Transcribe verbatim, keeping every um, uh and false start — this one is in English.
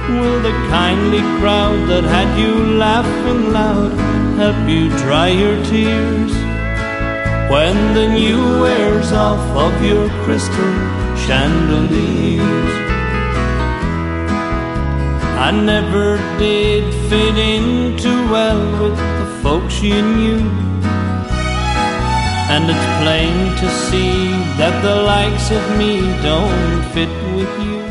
Will the kindly crowd that had you laughing loud help you dry your tears when the new wears off of your crystal chandeliers? I never did fit in too well with the folks you knew, and it's plain to see that the likes of me don't fit with you.